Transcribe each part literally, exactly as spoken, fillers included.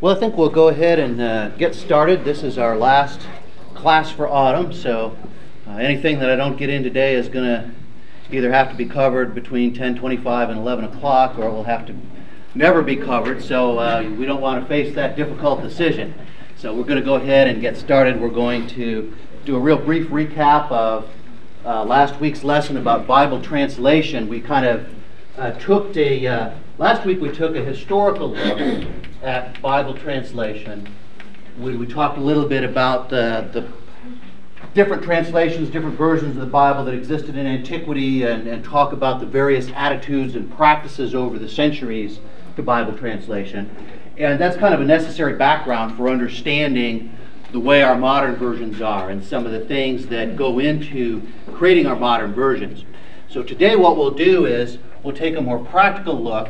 Well, I think we'll go ahead and uh, get started. This is our last class for autumn, so uh, anything that I don't get in today is going to either have to be covered between ten twenty-five and eleven o'clock, or it will have to never be covered, so uh, we don't want to face that difficult decision. So we're going to go ahead and get started. We're going to do a real brief recap of uh, last week's lesson about Bible translation. We kind of uh, took a, uh, last week we took a historical look at Bible translation. We, we talked a little bit about uh, the different translations, different versions of the Bible that existed in antiquity, and, and talk about the various attitudes and practices over the centuries to Bible translation. And that's kind of a necessary background for understanding the way our modern versions are and some of the things that go into creating our modern versions. So today what we'll do is we'll take a more practical look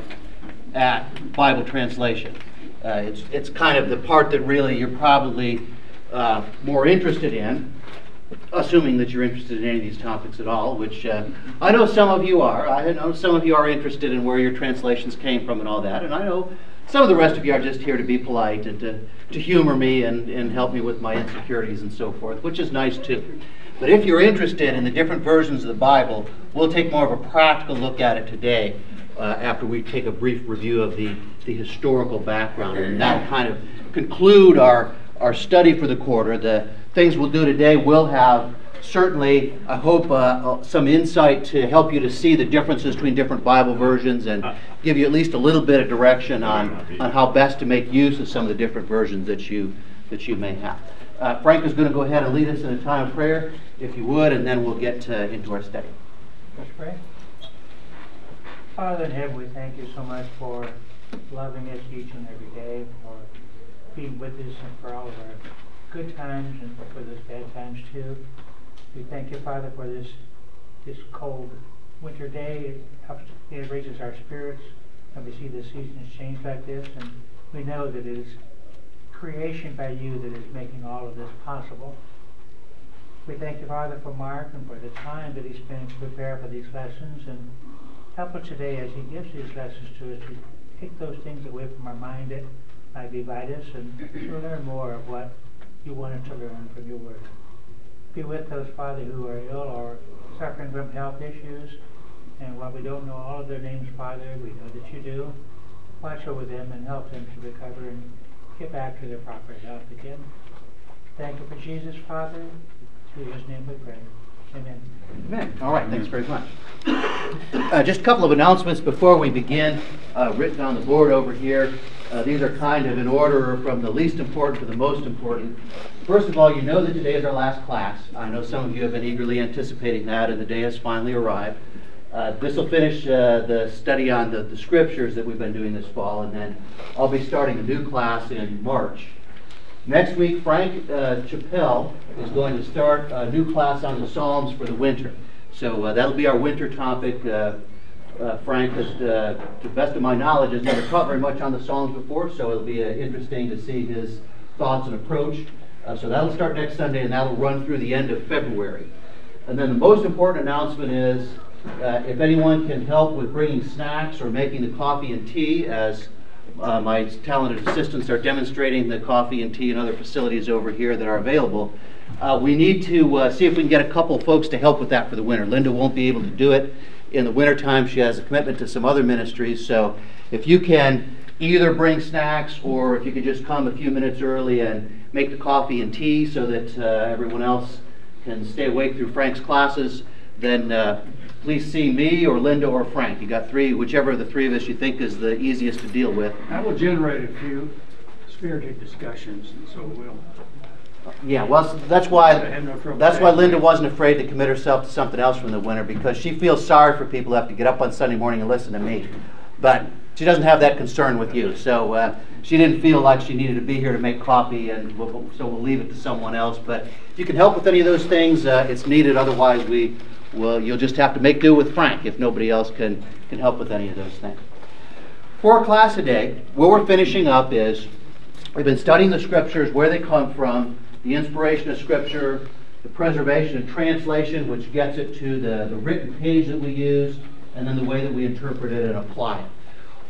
at Bible translation. Uh, it's, it's kind of the part that really you're probably uh, more interested in, assuming that you're interested in any of these topics at all, which uh, I know some of you are. I know some of you are interested in where your translations came from and all that, and I know some of the rest of you are just here to be polite and to, to humor me and, and help me with my insecurities and so forth, which is nice too. But if you're interested in the different versions of the Bible, we'll take more of a practical look at it today uh, after we take a brief review of the, the historical background, and that'll kind of conclude our, our study for the quarter. The things we'll do today will have certainly, I hope, uh, some insight to help you to see the differences between different Bible versions and give you at least a little bit of direction on, on how best to make use of some of the different versions that you, that you may have. Uh, Frank is going to go ahead and lead us in a time of prayer, if you would, and then we'll get uh, into our study. Let's pray. Father in heaven, we thank you so much for loving us each and every day, for being with us and for all of our good times and for those bad times too. We thank you, Father, for this this cold winter day. It helps, it raises our spirits when we see the seasons change like this, and we know that it is creation by you that is making all of this possible. We thank you, Father, for Mark and for the time that he spent to prepare for these lessons, and help us today as he gives these lessons to us to take those things away from our mind that might be us and to learn more of what you want us to learn from your word. Be with those, Father, who are ill or suffering from health issues, and while we don't know all of their names, Father, we know that you do. Watch over them and help them to recover and get back to their proper health again. Thank you for Jesus, Father. Through his name we pray. Amen. Amen. All right, thanks very much. Uh, just a couple of announcements before we begin, uh, written on the board over here. Uh, these are kind of in order from the least important to the most important. First of all, you know that today is our last class. I know some of you have been eagerly anticipating that, and the day has finally arrived. Uh, this will finish uh, the study on the, the scriptures that we've been doing this fall, and then I'll be starting a new class in March. Next week, Frank uh, Chappelle is going to start a new class on the Psalms for the winter. So uh, that'll be our winter topic. Uh, uh, Frank, has, uh, to the best of my knowledge, has never taught very much on the Psalms before, so it'll be uh, interesting to see his thoughts and approach. Uh, so that'll start next Sunday, and that'll run through the end of February. And then the most important announcement is uh, if anyone can help with bringing snacks or making the coffee and tea, as Uh, my talented assistants are demonstrating the coffee and tea and other facilities over here that are available. Uh, we need to uh, see if we can get a couple folks to help with that for the winter. Linda won't be able to do it in the wintertime. She has a commitment to some other ministries. So if you can either bring snacks, or if you could just come a few minutes early and make the coffee and tea so that uh, everyone else can stay awake through Frank's classes, then uh, please see me or Linda or Frank. You got three, whichever of the three of us you think is the easiest to deal with. That will generate a few spirited discussions, and so we'll. Yeah, well, that's why that's why Linda wasn't afraid to commit herself to something else from the winter, because she feels sorry for people who have to get up on Sunday morning and listen to me. But she doesn't have that concern with you, so uh, she didn't feel like she needed to be here to make coffee, and we'll, so we'll leave it to someone else. But if you can help with any of those things, uh, it's needed. Otherwise, we Well, you'll just have to make do with Frank if nobody else can, can help with any of those things. For our class today, where we're finishing up is, we've been studying the scriptures, where they come from, the inspiration of scripture, the preservation and translation, which gets it to the, the written page that we use, and then the way that we interpret it and apply it.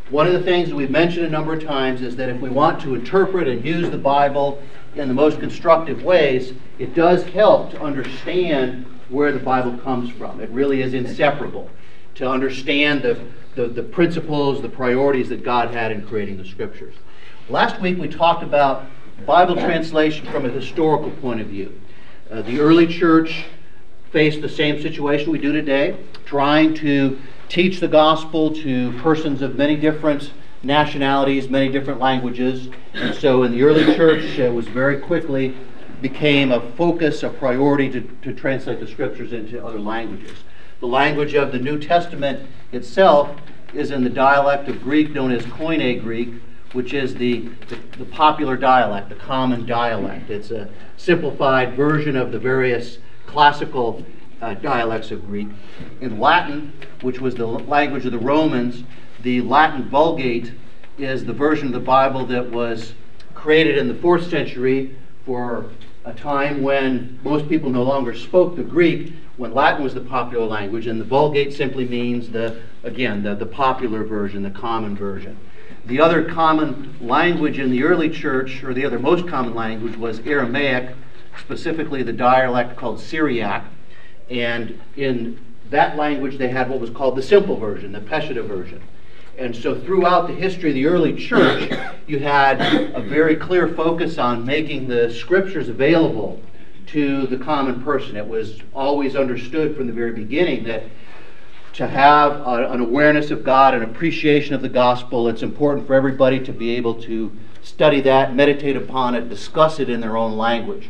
One of the things that we've mentioned a number of times is that if we want to interpret and use the Bible in the most constructive ways, it does help to understand where the Bible comes from. It really is inseparable to understand the, the, the principles, the priorities that God had in creating the Scriptures. Last week we talked about Bible translation from a historical point of view. Uh, the early church faced the same situation we do today, trying to teach the gospel to persons of many different nationalities, many different languages. And so in the early church, it was very quickly became a focus, a priority to, to translate the Scriptures into other languages. The language of the New Testament itself is in the dialect of Greek known as Koine Greek, which is the, the, the popular dialect, the common dialect. It's a simplified version of the various classical uh, dialects of Greek. In Latin, which was the language of the Romans, the Latin Vulgate is the version of the Bible that was created in the fourth century for a time when most people no longer spoke the Greek, when Latin was the popular language, and the Vulgate simply means, the again, the, the popular version, the common version. The other common language in the early church, or the other most common language, was Aramaic, specifically the dialect called Syriac. And in that language they had what was called the simple version, the Peshitta version. And so throughout the history of the early church, you had a very clear focus on making the Scriptures available to the common person. It was always understood from the very beginning that to have a, an awareness of God, an appreciation of the gospel, it's important for everybody to be able to study that, meditate upon it, discuss it in their own language.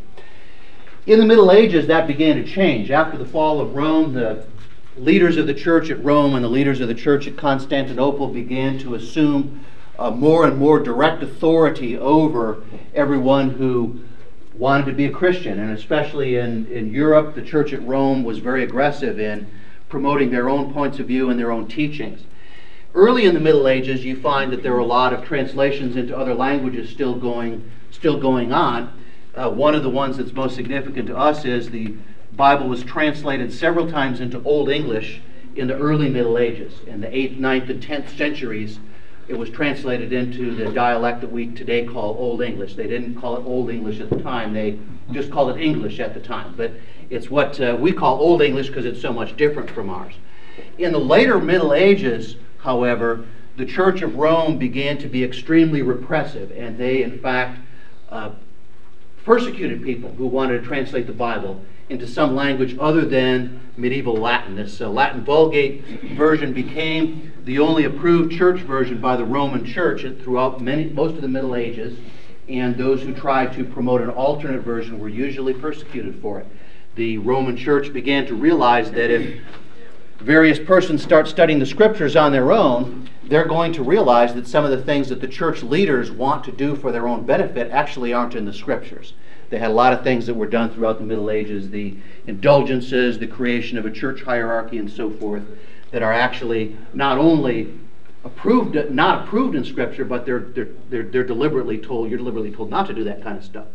In the Middle Ages, that began to change. After the fall of Rome, the leaders of the church at Rome and the leaders of the church at Constantinople began to assume uh, more and more direct authority over everyone who wanted to be a Christian. And especially in, in Europe, the church at Rome was very aggressive in promoting their own points of view and their own teachings. Early in the Middle Ages, you find that there were a lot of translations into other languages still going, still going on. Uh, one of the ones that's most significant to us is the Bible was translated several times into Old English in the early Middle Ages. In the eighth, ninth, and tenth centuries, it was translated into the dialect that we today call Old English. They didn't call it Old English at the time. They just called it English at the time. But it's what uh, we call Old English because it's so much different from ours. In the later Middle Ages, however, the Church of Rome began to be extremely repressive, and they, in fact, uh, persecuted people who wanted to translate the Bible into some language other than medieval Latin. This uh, Latin Vulgate version became the only approved church version by the Roman Church throughout many, most of the Middle Ages, and those who tried to promote an alternate version were usually persecuted for it. The Roman Church began to realize that if various persons start studying the Scriptures on their own, they're going to realize that some of the things that the church leaders want to do for their own benefit actually aren't in the Scriptures. They had a lot of things that were done throughout the Middle Ages, the indulgences, the creation of a church hierarchy, and so forth, that are actually not only approved, not approved in Scripture, but they're they're they're, they're deliberately told, you're deliberately told not to do that kind of stuff.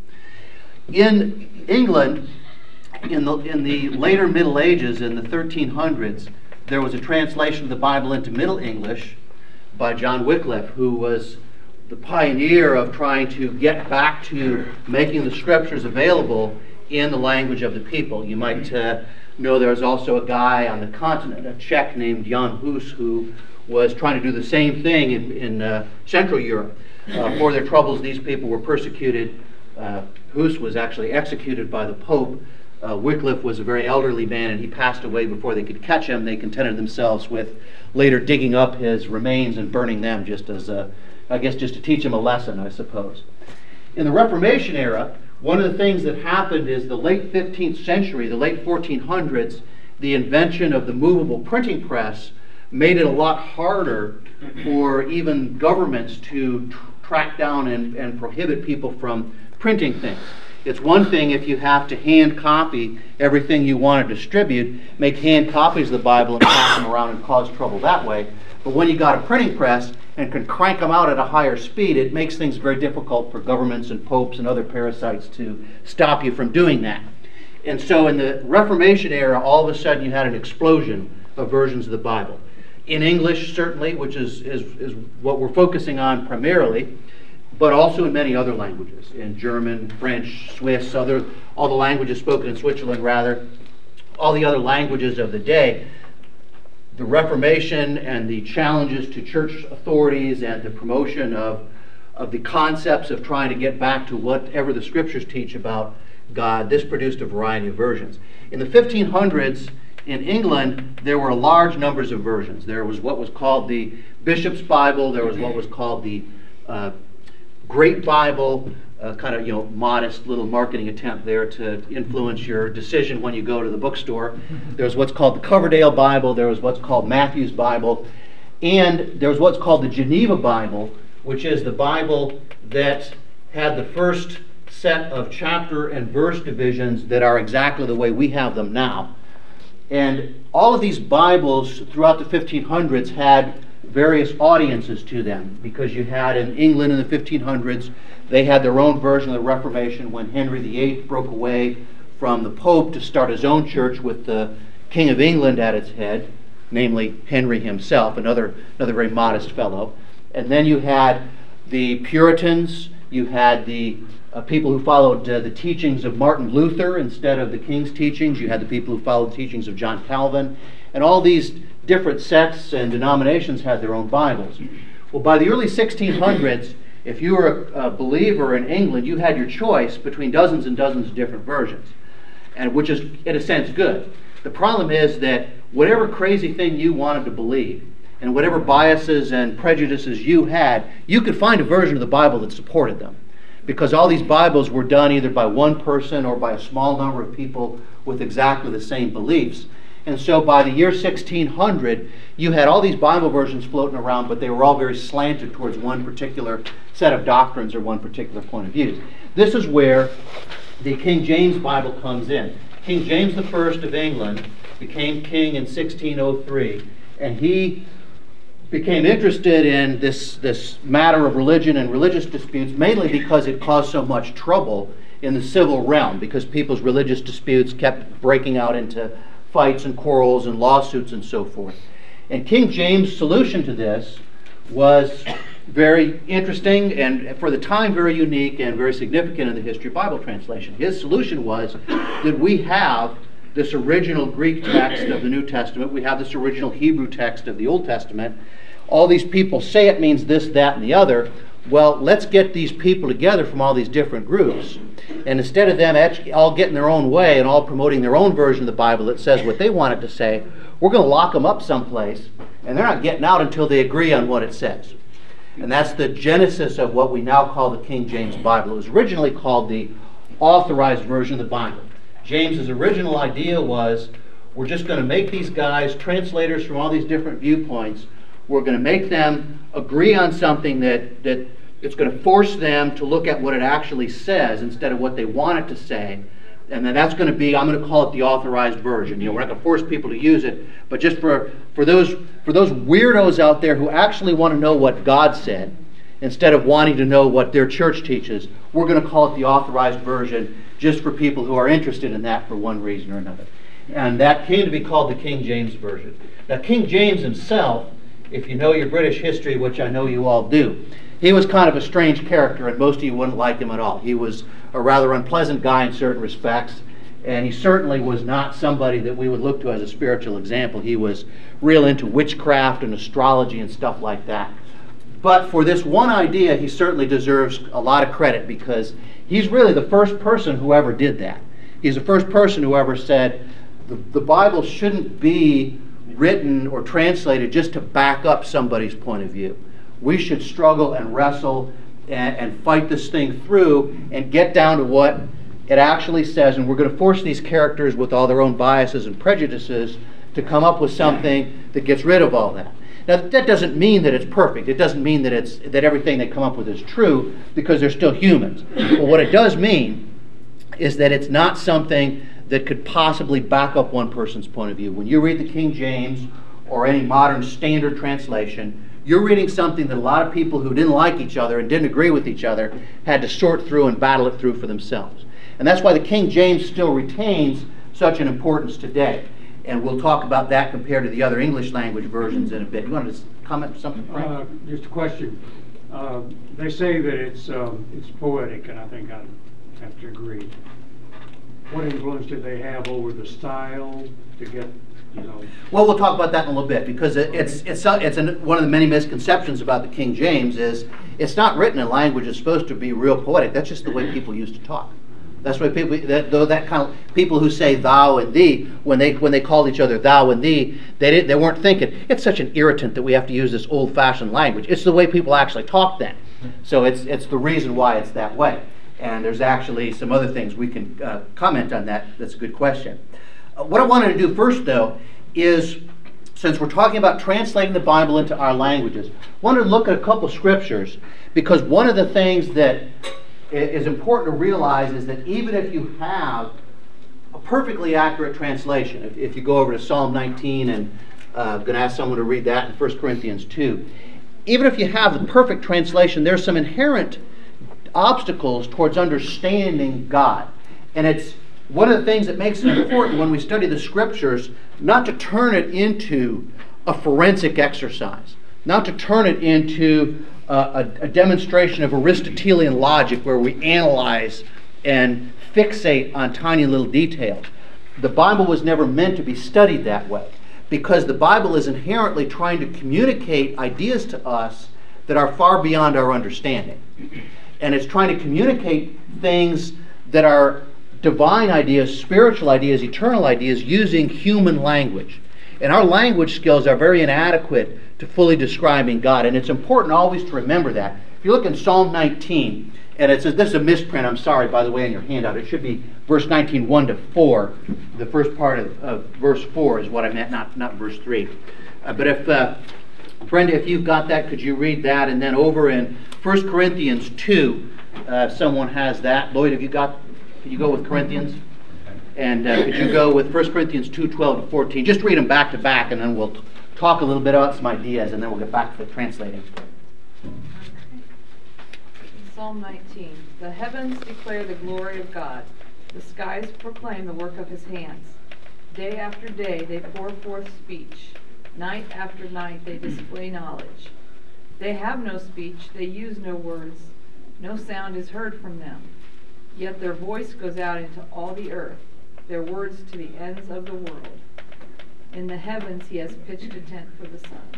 In England, in the in the later Middle Ages, in the thirteen hundreds, there was a translation of the Bible into Middle English by John Wycliffe, who was the pioneer of trying to get back to making the Scriptures available in the language of the people. You might uh, know there's also a guy on the continent, a Czech named Jan Hus, who was trying to do the same thing in, in uh, Central Europe. Uh, for their troubles, these people were persecuted. Uh, Hus was actually executed by the Pope. Uh, Wycliffe was a very elderly man, and he passed away before they could catch him. They contented themselves with later digging up his remains and burning them, just as a, I guess, just to teach him a lesson, I suppose. In the Reformation era, one of the things that happened is the late fifteenth century, the late fourteen hundreds, the invention of the movable printing press made it a lot harder for even governments to tr- track down and, and prohibit people from printing things. It's one thing if you have to hand copy everything you want to distribute, make hand copies of the Bible and pass them around and cause trouble that way. But when you got a printing press and can crank them out at a higher speed, it makes things very difficult for governments and popes and other parasites to stop you from doing that. And so in the Reformation era, all of a sudden you had an explosion of versions of the Bible. in English certainly, which is, is, is what we're focusing on primarily, but also in many other languages, in German, French, Swiss, other, all the languages spoken in Switzerland rather, all the other languages of the day. The Reformation and the challenges to church authorities and the promotion of, of the concepts of trying to get back to whatever the scriptures teach about God, this produced a variety of versions. In the fifteen hundreds, in England, there were large numbers of versions. There was what was called the Bishop's Bible, there was what was called the uh, Great Bible, uh, kind of, you know, modest little marketing attempt there to influence your decision when you go to the bookstore. There was what's called the Coverdale Bible, there was what's called Matthew's Bible, and there was what's called the Geneva Bible, which is the Bible that had the first set of chapter and verse divisions that are exactly the way we have them now. And all of these Bibles throughout the fifteen hundreds had various audiences to them, because you had in England in the fifteen hundreds, they had their own version of the Reformation when Henry the Eighth broke away from the Pope to start his own church with the King of England at its head, namely Henry himself, another, another very modest fellow. And then you had the Puritans, you had the uh, people who followed uh, the teachings of Martin Luther instead of the King's teachings, you had the people who followed the teachings of John Calvin, and all these different sects and denominations had their own Bibles. Well, by the early sixteen hundreds, if you were a, a believer in England, you had your choice between dozens and dozens of different versions, and which is, in a sense, good. The problem is that whatever crazy thing you wanted to believe, and whatever biases and prejudices you had, you could find a version of the Bible that supported them. Because all these Bibles were done either by one person or by a small number of people with exactly the same beliefs. And so by the year sixteen hundred, you had all these Bible versions floating around, but they were all very slanted towards one particular set of doctrines or one particular point of view. This is where the King James Bible comes in. King James the First of England became king in sixteen oh three, and he became interested in this, this matter of religion and religious disputes, mainly because it caused so much trouble in the civil realm, because people's religious disputes kept breaking out into fights and quarrels and lawsuits and so forth. And King James' solution to this was very interesting and for the time very unique and very significant in the history of Bible translation. His solution was that we have this original Greek text of the New Testament, we have this original Hebrew text of the Old Testament. All these people say it means this, that, and the other. Well, let's get these people together from all these different groups. And instead of them all getting their own way and all promoting their own version of the Bible that says what they want it to say, we're going to lock them up someplace, and they're not getting out until they agree on what it says. And that's the genesis of what we now call the King James Bible. It was originally called the Authorized Version of the Bible. James's original idea was, we're just going to make these guys translators from all these different viewpoints. We're going to make them agree on something that, that it's going to force them to look at what it actually says instead of what they want it to say. And then that's going to be, I'm going to call it the authorized version. You know, we're not going to force people to use it, but just for, for those for those weirdos out there who actually want to know what God said, instead of wanting to know what their church teaches, we're going to call it the authorized version just for people who are interested in that for one reason or another. And that came to be called the King James Version. Now, King James himself, if you know your British history, which I know you all do, he was kind of a strange character, and most of you wouldn't like him at all. He was a rather unpleasant guy in certain respects, and he certainly was not somebody that we would look to as a spiritual example. He was real into witchcraft and astrology and stuff like that. But for this one idea, he certainly deserves a lot of credit, because he's really the first person who ever did that. He's the first person who ever said, the, the Bible shouldn't be written or translated just to back up somebody's point of view. We should struggle and wrestle and, and fight this thing through and get down to what it actually says, and we're going to force these characters with all their own biases and prejudices to come up with something that gets rid of all that. Now, that doesn't mean that it's perfect. It doesn't mean that it's that everything they come up with is true, because they're still humans. But what it does mean is that it's not something that could possibly back up one person's point of view. When you read the King James or any modern standard translation, you're reading something that a lot of people who didn't like each other and didn't agree with each other had to sort through and battle it through for themselves. And that's why the King James still retains such an importance today. And we'll talk about that compared to the other English language versions in a bit. You want to comment on something, Frank? Uh, just a question. Uh, they say that it's um, it's poetic, and I think I have to agree. What influence did they have over the style to get, you know? Well, we'll talk about that in a little bit, because it, it's it's it's an, one of the many misconceptions about the King James is it's not written in language that's supposed to be real poetic. That's just the way people used to talk. That's why people that though that kind of people who say thou and thee, when they when they called each other thou and thee, they didn't they weren't thinking it's such an irritant that we have to use this old-fashioned language. It's the way people actually talk then. So it's it's the reason why it's that way. And there's actually some other things we can uh, comment on that. That's a good question. Uh, what I wanted to do first, though, is since we're talking about translating the Bible into our languages, I wanted to look at a couple scriptures, because one of the things that is important to realize is that even if you have a perfectly accurate translation, if, if you go over to Psalm nineteen, and uh, I'm going to ask someone to read that in First Corinthians two, even if you have the perfect translation, there's some inherent obstacles towards understanding God. And it's one of the things that makes it important when we study the Scriptures not to turn it into a forensic exercise, not to turn it into a, a, a demonstration of Aristotelian logic where we analyze and fixate on tiny little details. The Bible was never meant to be studied that way, because the Bible is inherently trying to communicate ideas to us that are far beyond our understanding. And it's trying to communicate things that are divine ideas, spiritual ideas, eternal ideas, using human language. And our language skills are very inadequate to fully describing God. And it's important always to remember that. If you look in Psalm nineteen, and it says, this is a misprint, I'm sorry, by the way, in your handout. It should be verse nineteen, one to four. The first part of, of verse four is what I meant, not, not verse three. Uh, but if, uh, Brenda, if you've got that, could you read that? And then over in First Corinthians two, uh, if someone has that. Lloyd, have you got, can you go with Corinthians? And uh, could you go with First Corinthians two, twelve to fourteen? Just read them back to back, and then we'll t- talk a little bit about some ideas, and then we'll get back to the translating. Psalm nineteen. The heavens declare the glory of God. The skies proclaim the work of his hands. Day after day they pour forth speech. Night after night they display knowledge. They have no speech, they use no words. No sound is heard from them. Yet their voice goes out into all the earth, their words to the ends of the world. In the heavens he has pitched a tent for the sun.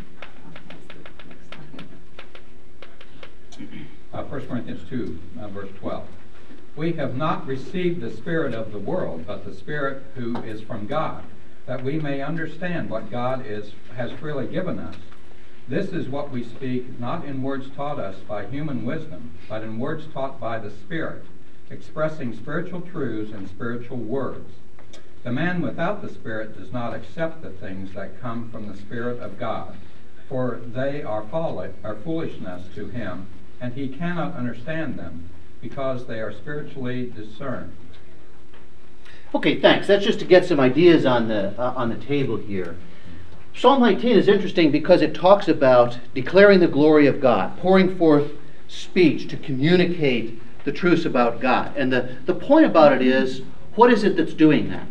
Uh, First Corinthians two, uh, verse twelve. We have not received the Spirit of the world, but the Spirit who is from God, that we may understand what God is has freely given us. This is what we speak, not in words taught us by human wisdom, but in words taught by the Spirit, expressing spiritual truths in spiritual words. The man without the Spirit does not accept the things that come from the Spirit of God, for they are folly, are foolishness to him, and he cannot understand them, because they are spiritually discerned. Okay, thanks. That's just to get some ideas on the uh, on the table here. Psalm nineteen is interesting because it talks about declaring the glory of God, pouring forth speech to communicate the truths about God. And the, the point about it is, what is it that's doing that?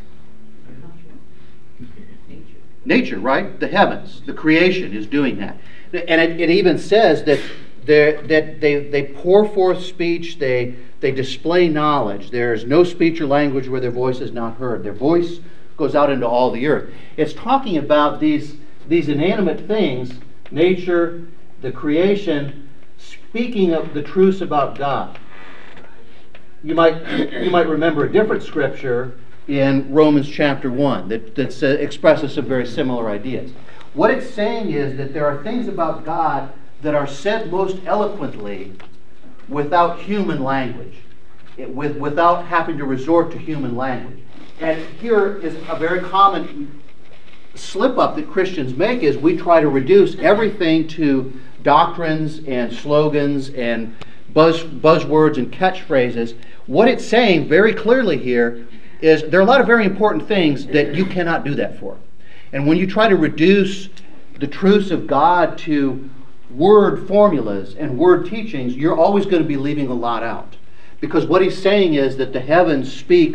Nature. Nature, right? The heavens, the creation is doing that. And it, it even says that that they, they pour forth speech, they, they display knowledge. There's no speech or language where their voice is not heard. Their voice goes out into all the earth. It's talking about these, these inanimate things, nature, the creation, speaking of the truths about God. You might, you might remember a different scripture in Romans chapter one that, that uh, expresses some very similar ideas. What it's saying is that there are things about God that are said most eloquently without human language, it, with, without having to resort to human language. And here is a very common slip-up that Christians make, is we try to reduce everything to doctrines and slogans and buzz, buzzwords and catchphrases. What it's saying very clearly here is there are a lot of very important things that you cannot do that for. And when you try to reduce the truths of God to word formulas and word teachings, you're always going to be leaving a lot out. Because what he's saying is that the heavens speak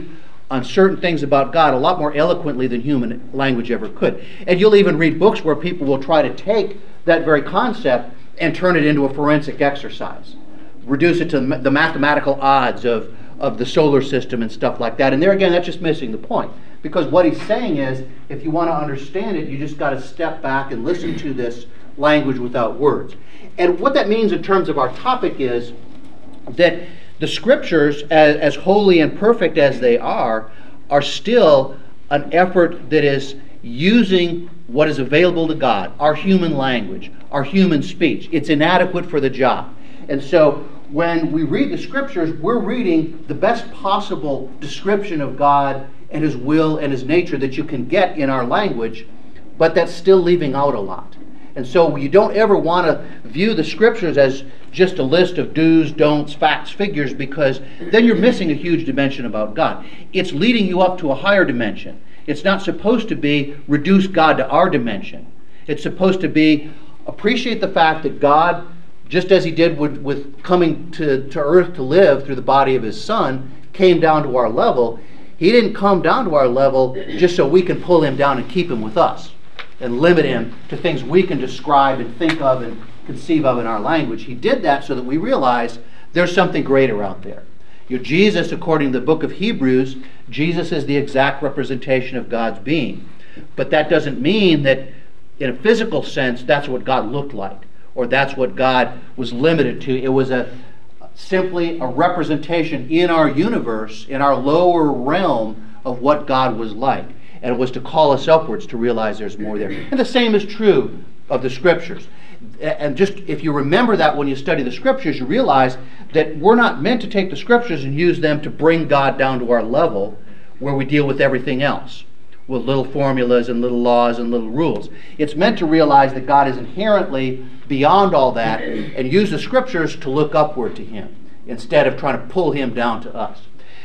on certain things about God a lot more eloquently than human language ever could. And you'll even read books where people will try to take that very concept and turn it into a forensic exercise. Reduce it to the mathematical odds of, of the solar system and stuff like that. And there again, that's just missing the point. Because what he's saying is, if you want to understand it, you just got to step back and listen to this language without words. And what that means in terms of our topic is that the Scriptures, as, as holy and perfect as they are, are still an effort that is using what is available to God, our human language, our human speech. It's inadequate for the job. And so when we read the Scriptures, we're reading the best possible description of God and His will and His nature that you can get in our language, but that's still leaving out a lot. And so you don't ever want to view the Scriptures as just a list of do's, don'ts, facts, figures, because then you're missing a huge dimension about God. It's leading you up to a higher dimension. It's not supposed to be reduce God to our dimension. It's supposed to be appreciate the fact that God, just as He did with, with coming to, to earth to live through the body of His Son, came down to our level. He didn't come down to our level just so we can pull Him down and keep Him with us and limit Him to things we can describe and think of and conceive of in our language. He did that so that we realize there's something greater out there. You know, Jesus, according to the book of Hebrews, Jesus is the exact representation of God's being. But that doesn't mean that in a physical sense that's what God looked like, or that's what God was limited to. It was a simply a representation in our universe, in our lower realm of what God was like. And it was to call us upwards to realize there's more there. And the same is true of the Scriptures. And just if you remember that when you study the Scriptures, you realize that we're not meant to take the Scriptures and use them to bring God down to our level where we deal with everything else, with little formulas and little laws and little rules. It's meant to realize that God is inherently beyond all that and use the Scriptures to look upward to Him instead of trying to pull Him down to us.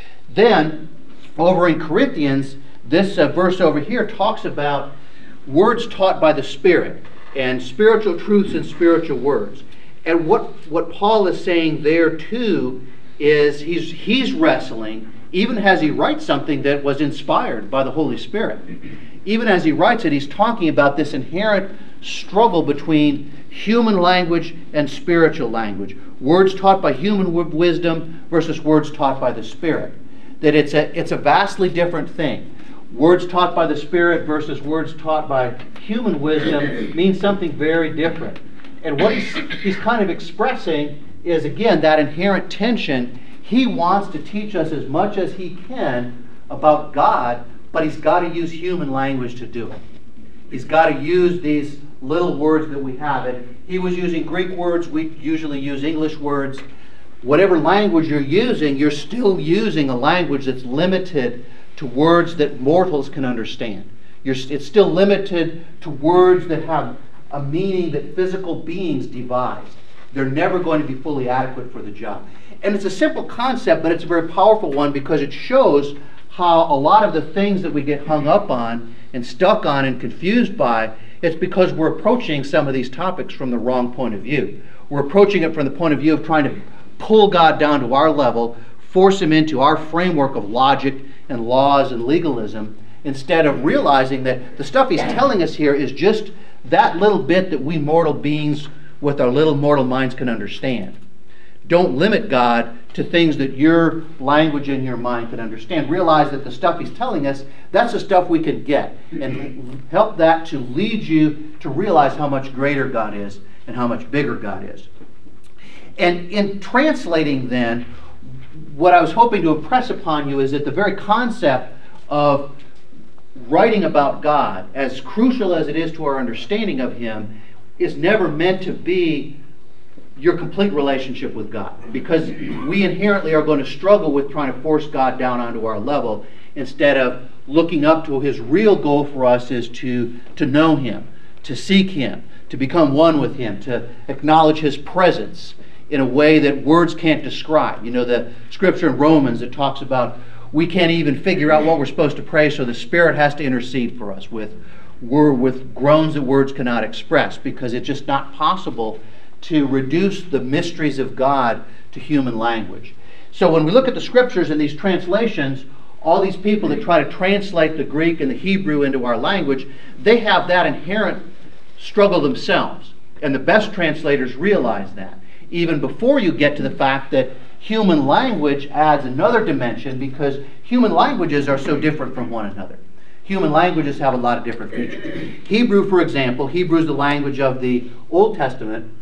Then, over in Corinthians, this uh, verse over here talks about words taught by the Spirit and spiritual truths and spiritual words. And what, what Paul is saying there too is he's, he's wrestling, even as he writes something that was inspired by the Holy Spirit. Even as he writes it, he's talking about this inherent struggle between human language and spiritual language. Words taught by human w- wisdom versus words taught by the Spirit. That it's a, it's a vastly different thing. Words taught by the Spirit versus words taught by human wisdom means something very different. And what he's, he's kind of expressing is, again, that inherent tension. He wants to teach us as much as he can about God, but he's got to use human language to do it. He's got to use these little words that we have. And he was using Greek words. We usually use English words. Whatever language you're using, you're still using a language that's limited to words that mortals can understand. You're, it's still limited to words that have a meaning that physical beings devised. They're never going to be fully adequate for the job. And it's a simple concept, but it's a very powerful one because it shows how a lot of the things that we get hung up on and stuck on and confused by, it's because we're approaching some of these topics from the wrong point of view. We're approaching it from the point of view of trying to pull God down to our level, force Him into our framework of logic and laws and legalism, instead of realizing that the stuff He's telling us here is just that little bit that we mortal beings with our little mortal minds can understand. Don't limit God to things that your language and your mind can understand. Realize that the stuff He's telling us, that's the stuff we can get. And help that to lead you to realize how much greater God is and how much bigger God is. And in translating then, what I was hoping to impress upon you is that the very concept of writing about God, as crucial as it is to our understanding of Him, is never meant to be your complete relationship with God. Because we inherently are going to struggle with trying to force God down onto our level instead of looking up to His real goal for us is to, to know Him, to seek Him, to become one with Him, to acknowledge His presence in a way that words can't describe. You know, the scripture in Romans that talks about we can't even figure out what we're supposed to pray, so the Spirit has to intercede for us with, with groans that words cannot express, because it's just not possible to reduce the mysteries of God to human language. So when we look at the scriptures and these translations, all these people that try to translate the Greek and the Hebrew into our language, they have that inherent struggle themselves. And the best translators realize that, even before you get to the fact that human language adds another dimension, because human languages are so different from one another. Human languages have a lot of different features. Hebrew, for example, Hebrew is the language of the Old Testament.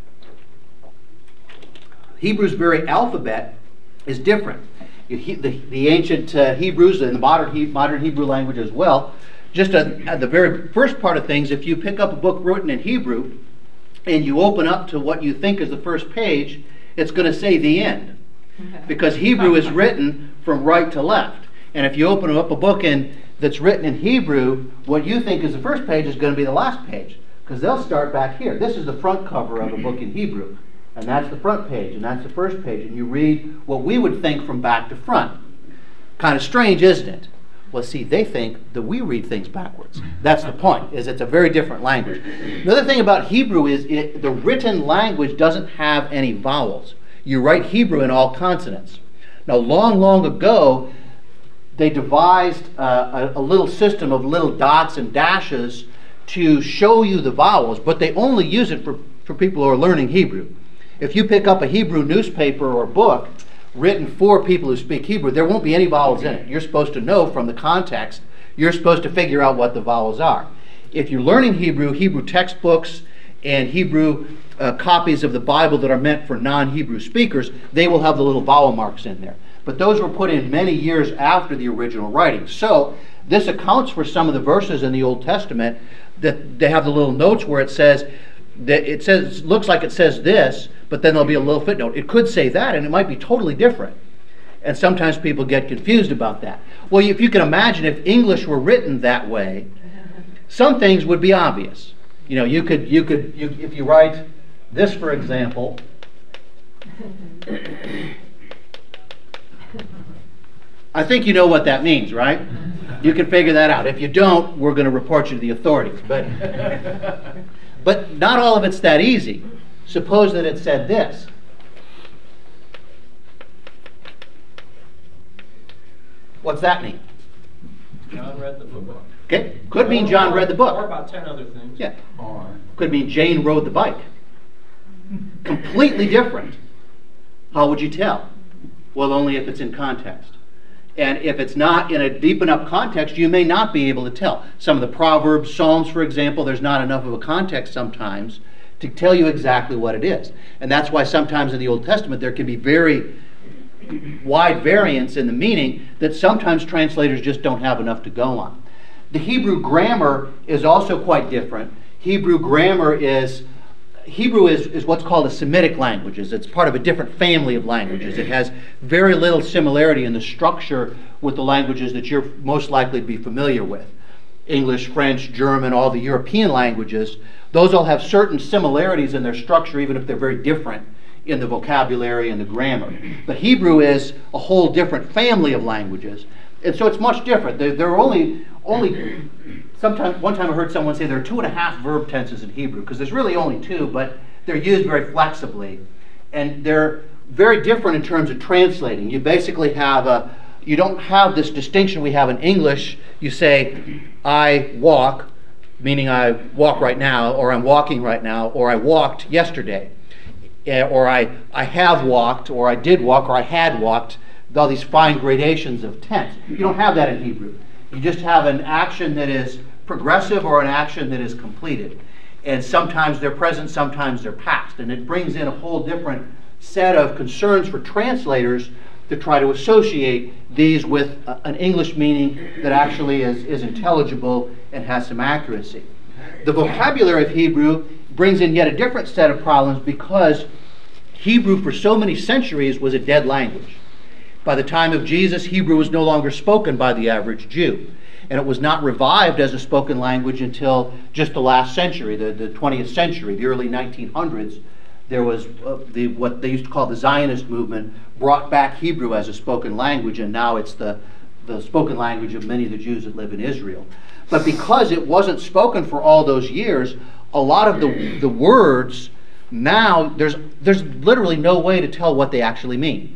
Hebrew's very alphabet is different. The, the ancient uh, Hebrews and the modern, he, modern Hebrew language as well, just at, at the very first part of things, if you pick up a book written in Hebrew and you open up to what you think is the first page, it's going to say the end. Because Hebrew is written from right to left. And if you open up a book in, that's written in Hebrew, what you think is the first page is going to be the last page. Because they'll start back here. This is the front cover of a book in Hebrew. And that's the front page, and that's the first page. And you read what we would think from back to front. Kind of strange, isn't it? Well, see, they think that we read things backwards. That's the point, is it's a very different language. Another thing about Hebrew is it, the written language doesn't have any vowels. You write Hebrew in all consonants. Now, long, long ago, they devised uh, a, a little system of little dots and dashes to show you the vowels, but they only use it for, for people who are learning Hebrew. If you pick up a Hebrew newspaper or book written for people who speak Hebrew, there won't be any vowels in it. You're supposed to know from the context. You're supposed to figure out what the vowels are. If you're learning Hebrew, Hebrew textbooks and Hebrew uh, copies of the Bible that are meant for non-Hebrew speakers, they will have the little vowel marks in there. But those were put in many years after the original writing. So this accounts for some of the verses in the Old Testament that they have the little notes where it says, that it says, looks like it says this, but then there'll be a little footnote. It could say that, and it might be totally different. And sometimes people get confused about that. Well, if you can imagine if English were written that way, some things would be obvious. You know, you could, you could, you, if you write this, for example, I think you know what that means, right? You can figure that out. If you don't, we're going to report you to the authorities. But, but not all of it's that easy. Suppose that it said this. What's that mean? John read the book. Okay, could mean John read the book. Or about ten other things. Yeah. Could mean Jane rode the bike. Completely different. How would you tell? Well, only if it's in context. And if it's not in a deep enough context, you may not be able to tell. Some of the Proverbs, Psalms, for example, there's not enough of a context sometimes to tell you exactly what it is. And that's why sometimes in the Old Testament there can be very wide variance in the meaning that sometimes translators just don't have enough to go on. The Hebrew grammar is also quite different. Hebrew grammar is, Hebrew is, is what's called a Semitic languages. It's part of a different family of languages. It has very little similarity in the structure with the languages that you're most likely to be familiar with. English, French, German, all the European languages, those all have certain similarities in their structure, even if they're very different in the vocabulary and the grammar. But Hebrew is a whole different family of languages. And so it's much different. There, there are only, only sometimes, one time I heard someone say there are two and a half verb tenses in Hebrew, because there's really only two, but they're used very flexibly. And they're very different in terms of translating. You basically have a, you don't have this distinction we have in English. You say, I walk, meaning I walk right now, or I'm walking right now, or I walked yesterday, or I, I have walked, or I did walk, or I had walked, all these fine gradations of tense. You don't have that in Hebrew. You just have an action that is progressive or an action that is completed. And sometimes they're present, sometimes they're past. And it brings in a whole different set of concerns for translators to try to associate these with a, an English meaning that actually is, is intelligible and has some accuracy. The vocabulary of Hebrew brings in yet a different set of problems because Hebrew for so many centuries was a dead language. By the time of Jesus, Hebrew was no longer spoken by the average Jew. And it was not revived as a spoken language until just the last century, the, the twentieth century, the early nineteen hundreds. There was uh, the, what they used to call the Zionist movement brought back Hebrew as a spoken language, and now it's the, the spoken language of many of the Jews that live in Israel. But because it wasn't spoken for all those years, a lot of the, the words now, there's, there's literally no way to tell what they actually mean.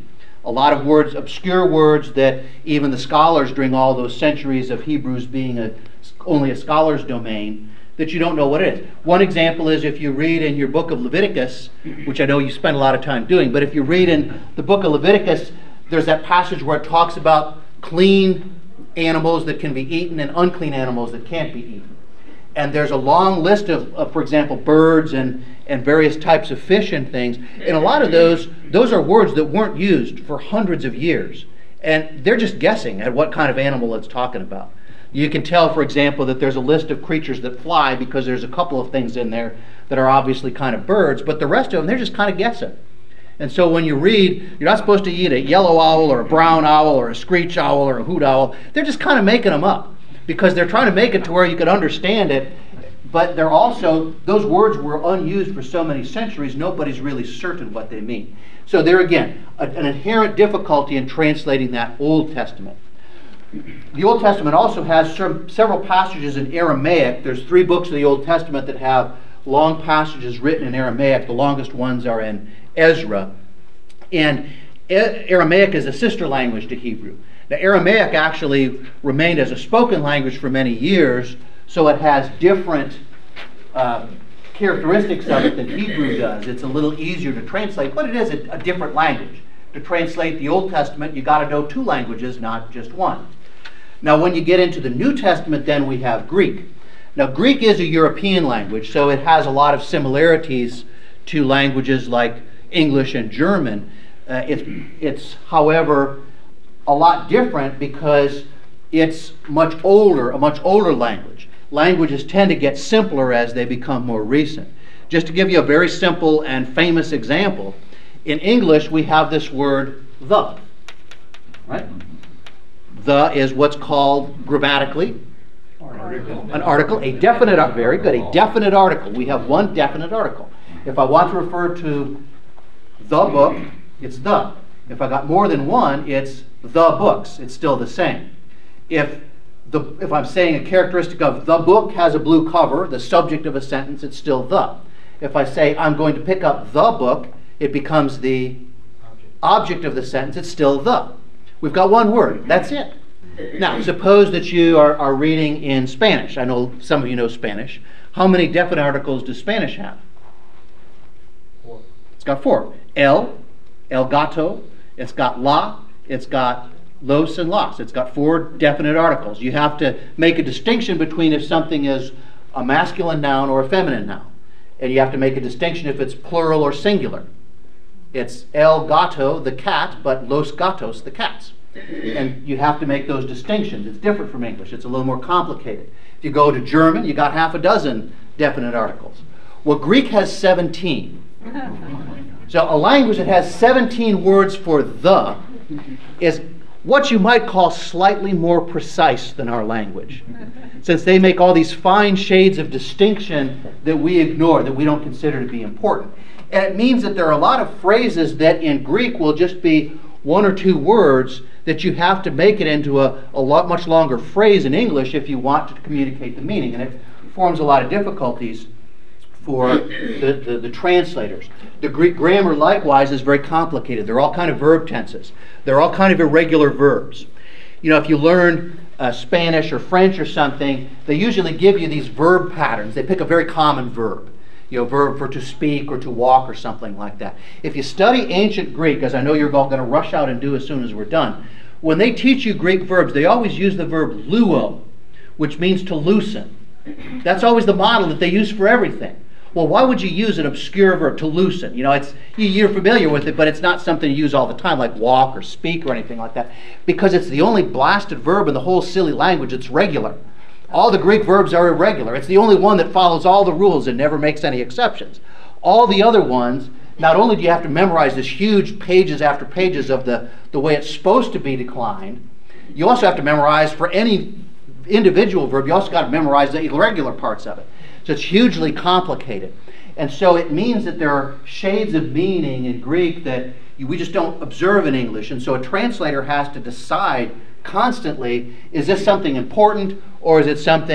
a lot of words, obscure words that even the scholars during all those centuries of Hebrews being a, only a scholar's domain, that you don't know what it is. One example is if you read in your book of Leviticus, which I know you spend a lot of time doing, but if you read in the book of Leviticus, there's that passage where it talks about clean animals that can be eaten and unclean animals that can't be eaten. And there's a long list of, of for example, birds and, and various types of fish and things. And a lot of those, those are words that weren't used for hundreds of years. And they're just guessing at what kind of animal it's talking about. You can tell, for example, that there's a list of creatures that fly because there's a couple of things in there that are obviously kind of birds, but the rest of them, they're just kind of guessing. And so when you read, you're not supposed to eat a yellow owl or a brown owl or a screech owl or a hoot owl. They're just kind of making them up because they're trying to make it to where you can understand it. But they're also, those words were unused for so many centuries, nobody's really certain what they mean. So there again, a, an inherent difficulty in translating that Old Testament. The Old Testament also has some, several passages in Aramaic. There's three books of the Old Testament that have long passages written in Aramaic. The longest ones are in Ezra. And Aramaic is a sister language to Hebrew. Now, Aramaic actually remained as a spoken language for many years, so it has different uh, characteristics of it than Hebrew does. It's a little easier to translate, but it is a, a different language. To translate the Old Testament, you got to know two languages, not just one. Now, when you get into the New Testament, then we have Greek. Now, Greek is a European language, so it has a lot of similarities to languages like English and German. Uh, it's, it's, however, a lot different because it's much older, a much older language. Languages tend to get simpler as they become more recent. Just to give you a very simple and famous example, in English we have this word the, right? The is what's called grammatically Article. an article, a definite, very good, a definite article. We have one definite article. If I want to refer to the book, it's the. If I got more than one, it's the books. It's still the same. If the if I'm saying a characteristic of the book has a blue cover, the subject of a sentence, it's still the. If I say I'm going to pick up the book, it becomes the object of the sentence, it's still the. We've got one word, that's it. Now, suppose that you are, are reading in Spanish. I know some of you know Spanish. How many definite articles does Spanish have? Four. It's got four. El, el gato, it's got la, it's got los and las. It's got four definite articles. You have to make a distinction between if something is a masculine noun or a feminine noun. And you have to make a distinction if it's plural or singular. It's el gato, the cat, but los gatos, the cats. And you have to make those distinctions. It's different from English. It's a little more complicated. If you go to German, you got half a dozen definite articles. Well, Greek has seventeen. So a language that has seventeen words for the is what you might call slightly more precise than our language, since they make all these fine shades of distinction that we ignore, that we don't consider to be important. And it means that there are a lot of phrases that in Greek will just be one or two words that you have to make it into a, a lot much longer phrase in English if you want to communicate the meaning. And it forms a lot of difficulties for the, the, the translators. The Greek grammar likewise is very complicated. They're all kind of verb tenses. They're all kind of irregular verbs. You know, if you learn uh, Spanish or French or something, they usually give you these verb patterns. They pick a very common verb. You know, verb for to speak or to walk or something like that. If you study ancient Greek, as I know you're all going to rush out and do as soon as we're done, when they teach you Greek verbs, they always use the verb luo, which means to loosen. That's always the model that they use for everything. Well, why would you use an obscure verb, to loosen? You know, it's you're familiar with it, but it's not something you use all the time, like walk or speak or anything like that, because it's the only blasted verb in the whole silly language that's regular. All the Greek verbs are irregular. It's the only one that follows all the rules and never makes any exceptions. All the other ones, not only do you have to memorize this huge pages after pages of the, the way it's supposed to be declined, you also have to memorize for any individual verb, you also got to memorize the irregular parts of it. So it's hugely complicated. And so it means that there are shades of meaning in Greek that we just don't observe in English. And so a translator has to decide constantly, is this something important or is it something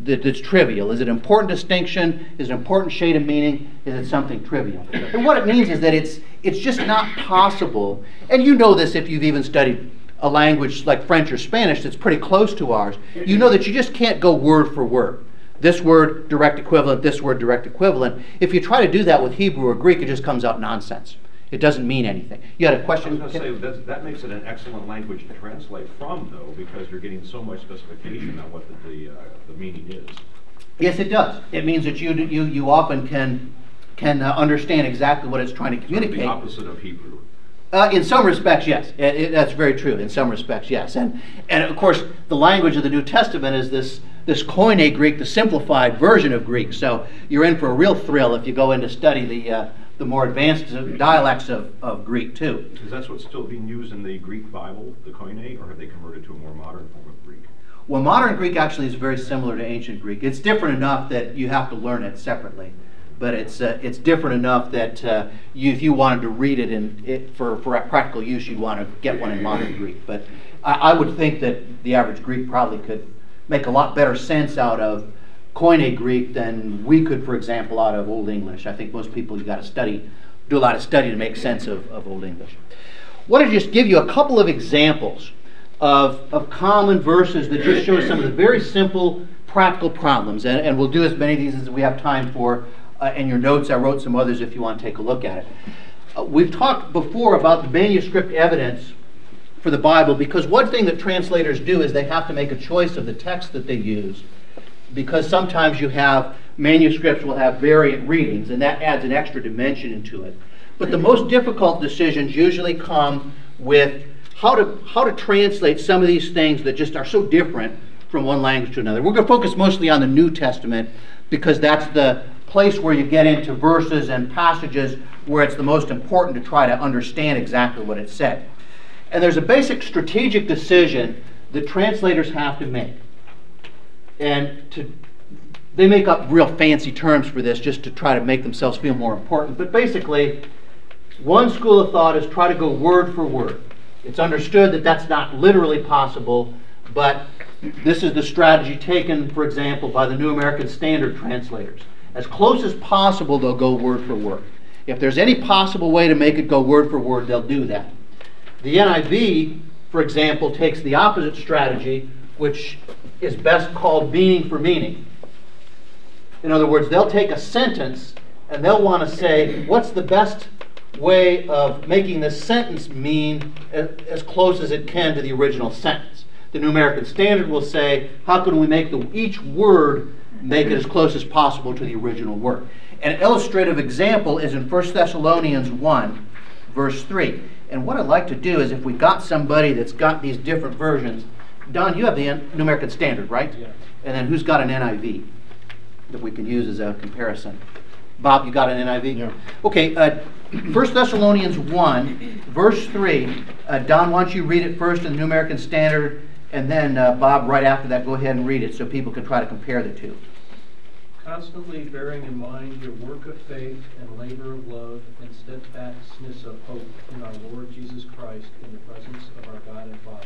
that, that's trivial? Is it an important distinction? Is it an important shade of meaning? Is it something trivial? And what it means is that it's it's just not possible, and you know this if you've even studied a language like French or Spanish that's pretty close to ours, you know that you just can't go word for word. This word, direct equivalent, this word, direct equivalent. If you try to do that with Hebrew or Greek, it just comes out nonsense. It doesn't mean anything. You had a question? I was going to say, that's, that makes it an excellent language to translate from, though, because you're getting so much specification on what the, the, uh, the meaning is. Yes, it does. It means that you you, you often can, can uh, understand exactly what it's trying to communicate. Sort of the opposite of Hebrew. Uh, in some respects, yes. It, it, that's very true. In some respects, yes. And and of course, the language of the New Testament is this this Koine Greek, the simplified version of Greek. So you're in for a real thrill if you go in to study the uh, the more advanced dialects of, of Greek too. Is that what's still being used in the Greek Bible, the Koine, or have they converted to a more modern form of Greek? Well, modern Greek actually is very similar to ancient Greek. It's different enough that you have to learn it separately. But it's uh, it's different enough that uh, you, if you wanted to read it in it for, for practical use, you'd want to get one in modern Greek. But I, I would think that the average Greek probably could make a lot better sense out of Koine Greek than we could, for example, out of Old English. I think most people, you've got to study, do a lot of study to make sense of, of Old English. I want to just give you a couple of examples of, of common verses that just show some of the very simple practical problems. And, and we'll do as many of these as we have time for. Uh, in your notes, I wrote some others if you want to take a look at it. Uh, we've talked before about the manuscript evidence for the Bible, because one thing that translators do is they have to make a choice of the text that they use, because sometimes you have manuscripts will have variant readings, and that adds an extra dimension into it. But the most difficult decisions usually come with how to how to translate some of these things that just are so different from one language to another. We're going to focus mostly on the New Testament because that's the place where you get into verses and passages where it's the most important to try to understand exactly what it said. And there's a basic strategic decision that translators have to make. And to, they make up real fancy terms for this just to try to make themselves feel more important. But basically, one school of thought is try to go word for word. It's understood that that's not literally possible, but this is the strategy taken, for example, by the New American Standard translators. As close as possible, they'll go word for word. If there's any possible way to make it go word for word, they'll do that. The N I V, for example, takes the opposite strategy, which is best called meaning for meaning. In other words, they'll take a sentence and they'll want to say, what's the best way of making this sentence mean as close as it can to the original sentence? The New American Standard will say, how can we make the, each word make it as close as possible to the original word? An illustrative example is in First Thessalonians one, verse three. And what I'd like to do is, if we've got somebody that's got these different versions, Don, you have the New American Standard, right? Yeah. And then who's got an N I V that we can use as a comparison? Bob, you got an N I V? Yeah. Okay, uh, First Thessalonians one, verse three. Uh, Don, why don't you read it first in the New American Standard, and then uh, Bob, right after that, go ahead and read it so people can try to compare the two. Constantly bearing in mind your work of faith and labor of love and steadfastness of hope in our Lord Jesus Christ in the presence of our God and Father.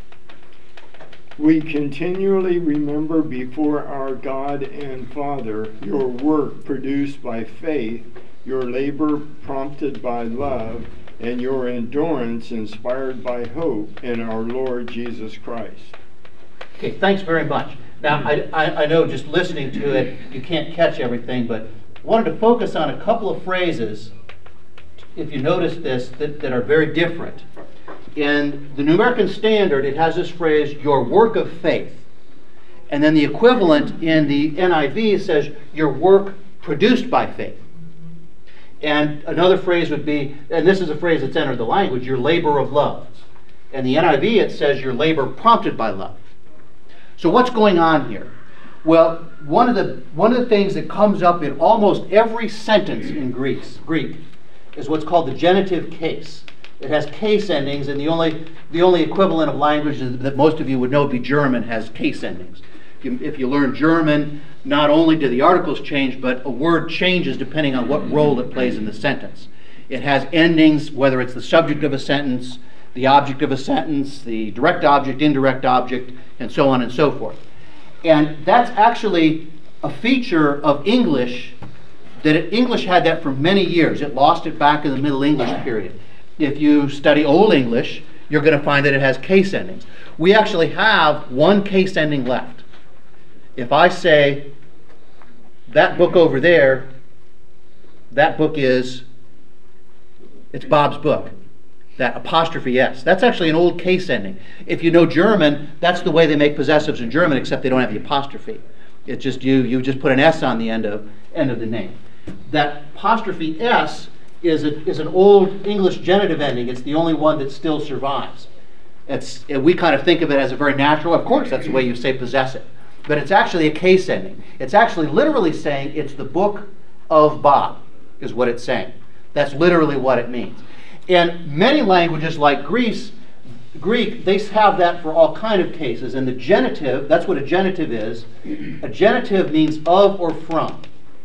We continually remember before our God and Father your work produced by faith, your labor prompted by love, and your endurance inspired by hope in our Lord Jesus Christ. Okay, thanks very much. Now, I, I, I know just listening to it, you can't catch everything, but wanted to focus on a couple of phrases, if you notice this, that, that are very different. In the New American Standard, it has this phrase, your work of faith. And then the equivalent in the N I V says, your work produced by faith. And another phrase would be, and this is a phrase that's entered the language, your labor of love. In the N I V, it says, your labor prompted by love. So what's going on here? Well, one of the one of the things that comes up in almost every sentence in Greek, Greek is what's called the genitive case. It has case endings, and the only the only equivalent of language that most of you would know would be German has case endings. If you, if you learn German, not only do the articles change, but a word changes depending on what role it plays in the sentence. It has endings, whether it's the subject of a sentence, the object of a sentence, the direct object, indirect object, and so on and so forth. And that's actually a feature of English, that it, English had that for many years. It lost it back in the Middle English period. If you study Old English, you're going to find that it has case endings. We actually have one case ending left. If I say, that book over there, that book is, it's Bob's book. That apostrophe S. That's actually an old case ending. If you know German, that's the way they make possessives in German, except they don't have the apostrophe. It's just you, you just put an S on the end of, end of the name. That apostrophe S is, a, is an old English genitive ending. It's the only one that still survives. It's, we kind of think of it as a very natural, of course, that's the way you say possessive. But it's actually a case ending. It's actually literally saying it's the book of Bob, is what it's saying. That's literally what it means. In many languages like Greece, Greek, they have that for all kind of cases. And the genitive, that's what a genitive is. A genitive means of or from.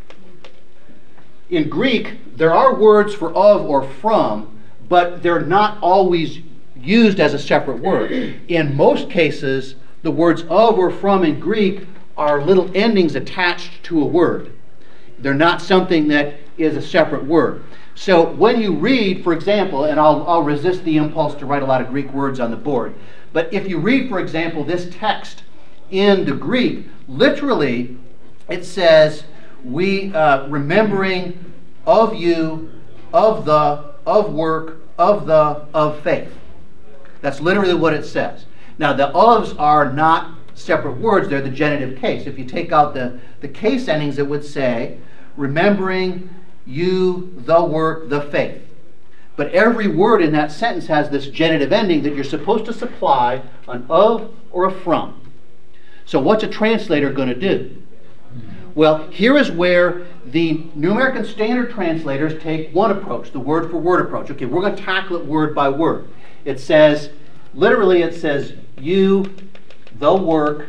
In Greek, there are words for of or from, but they're not always used as a separate word. In most cases, the words of or from in Greek are little endings attached to a word. They're not something that is a separate word. So when you read, for example, and I'll, I'll resist the impulse to write a lot of Greek words on the board, but if you read, for example, this text in the Greek, literally it says, we, uh, remembering of you, of the, of work, of the, of faith. That's literally what it says. Now the ofs are not separate words, they're the genitive case. If you take out the, the case endings, it would say, remembering you, the work, the faith. But every word in that sentence has this genitive ending that you're supposed to supply an of or a from. So what's a translator going to do? Well, here is where the New American Standard translators take one approach, the word for word approach. Okay, we're going to tackle it word by word. It says, literally it says, you, the work,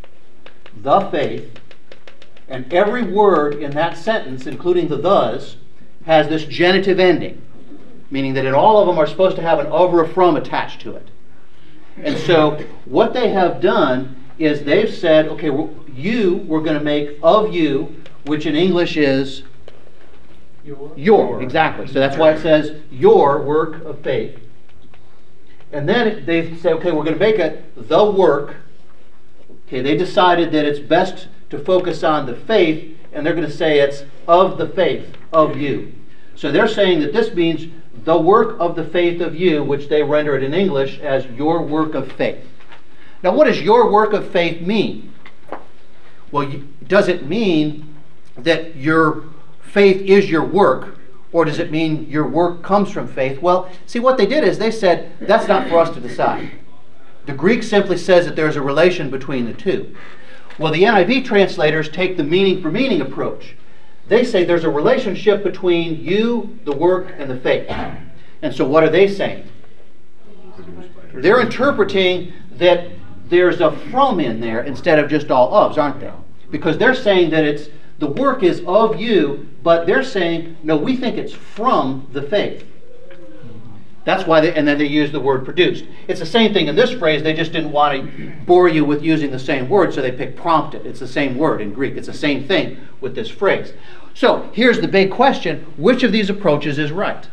the faith. And every word in that sentence, including the thes, has this genitive ending, meaning that in all of them are supposed to have an of or a from attached to it. And so what they have done is they've said, okay, well, you, we're going to make of you, which in English is Your. your, exactly. So that's why it says your work of faith. And then they say, okay, we're going to make it the work. Okay, they decided that it's best to focus on the faith, and they're going to say it's of the faith of you. So they're saying that this means the work of the faith of you, which they render it in English as your work of faith. Now, what does your work of faith mean? Well, you, does it mean that your faith is your work, or does it mean your work comes from faith? Well, see, what they did is they said, that's not for us to decide. The Greek simply says that there's a relation between the two. Well, the N I V translators take the meaning for meaning approach. They say there's a relationship between you, the work, and the faith. And so what are they saying? They're interpreting that there's a from in there instead of just all ofs, aren't they? Because they're saying that it's the work is of you, but they're saying, no, we think it's from the faith. That's why they, and then they use the word produced. It's the same thing in this phrase, they just didn't want to bore you with using the same word, so they picked prompted. It's the same word in Greek. It's the same thing with this phrase. So here's the big question, which of these approaches is right?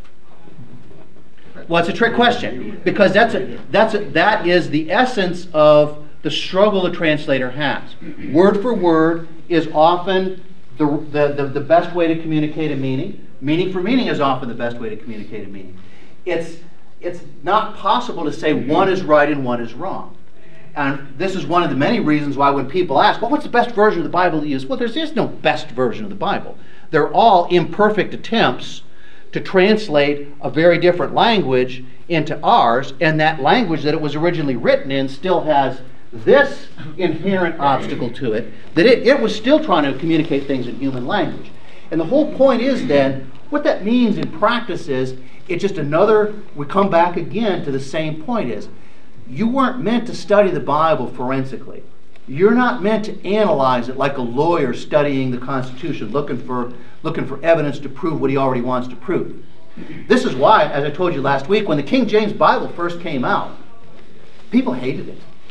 Well, it's a trick question, because that's a, that's a, that is the essence of the struggle the translator has. Word for word is often the, the, the, the best way to communicate a meaning. Meaning for meaning is often the best way to communicate a meaning. It's, it's not possible to say one is right and one is wrong. And this is one of the many reasons why when people ask, well, what's the best version of the Bible to use? Well, there is no best version of the Bible. They're all imperfect attempts to translate a very different language into ours, and that language that it was originally written in still has this inherent obstacle to it, that it, it was still trying to communicate things in human language. And the whole point is then, what that means in practice is, it's just another, we come back again to the same point is, you weren't meant to study the Bible forensically. You're not meant to analyze it like a lawyer studying the Constitution, looking for, looking for evidence to prove what he already wants to prove. This is why, as I told you last week, when the King James Bible first came out, people hated it.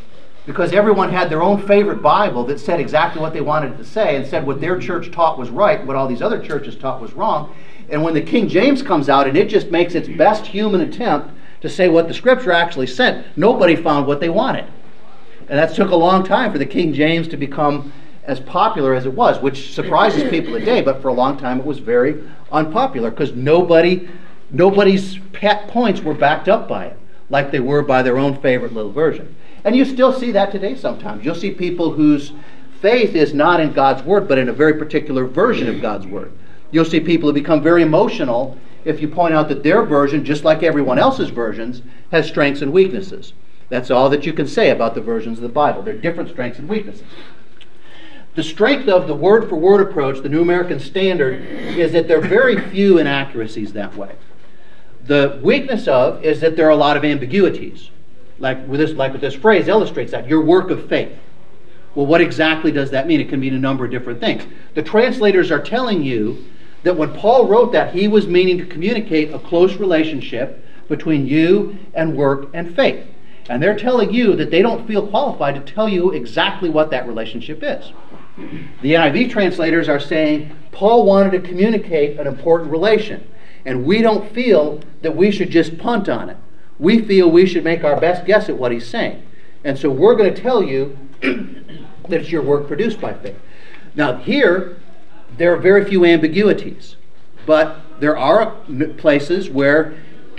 because everyone had their own favorite Bible that said exactly what they wanted it to say and said what their church taught was right, what all these other churches taught was wrong. And when the King James comes out and it just makes its best human attempt to say what the Scripture actually said, nobody found what they wanted. And that took a long time for the King James to become as popular as it was, which surprises people today, but for a long time it was very unpopular because nobody, nobody's pet points were backed up by it, like they were by their own favorite little version. And you still see that today sometimes. You'll see people whose faith is not in God's Word, but in a very particular version of God's Word. You'll see people who become very emotional if you point out that their version, just like everyone else's versions, has strengths and weaknesses. That's all that you can say about the versions of the Bible. They're different strengths and weaknesses. The strength of the word-for-word approach, the New American Standard, is that there are very few inaccuracies that way. The weakness of is that there are a lot of ambiguities. Like with this, like with this phrase illustrates that, your work of faith. Well, what exactly does that mean? It can mean a number of different things. The translators are telling you that when Paul wrote that, he was meaning to communicate a close relationship between you and work and faith. And they're telling you that they don't feel qualified to tell you exactly what that relationship is. The N I V translators are saying Paul wanted to communicate an important relation, and we don't feel that we should just punt on it. We feel we should make our best guess at what he's saying. And so we're going to tell you that it's your work produced by faith. Now here, there are very few ambiguities, but there are places where,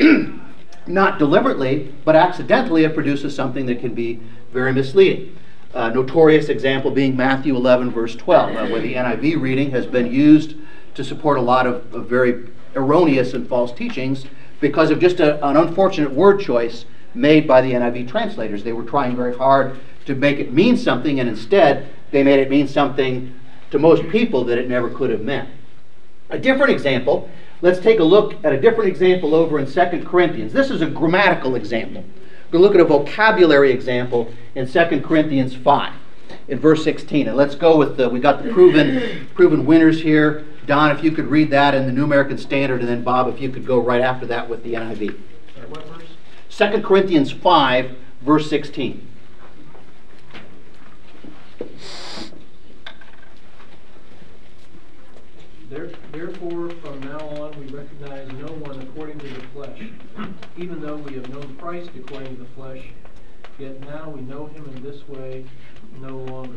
not deliberately, but accidentally, it produces something that can be very misleading. A notorious example being Matthew eleven, verse twelve, uh, where the N I V reading has been used to support a lot of, of very erroneous and false teachings because of just a, an unfortunate word choice made by the N I V translators. They were trying very hard to make it mean something, and instead they made it mean something to most people that it never could have meant. A different example, let's take a look at a different example over in Second Corinthians. This is a grammatical example. We're going to look at a vocabulary example in Second Corinthians five, in verse sixteen. And let's go with the, we got the proven, proven winners here. Don, if you could read that in the New American Standard, and then Bob, if you could go right after that with the N I V. Sorry, what verse? Second Corinthians five, verse sixteen. There- Therefore, from now on, we recognize no one according to the flesh. Even though we have known Christ according to the flesh, yet now we know him in this way no longer.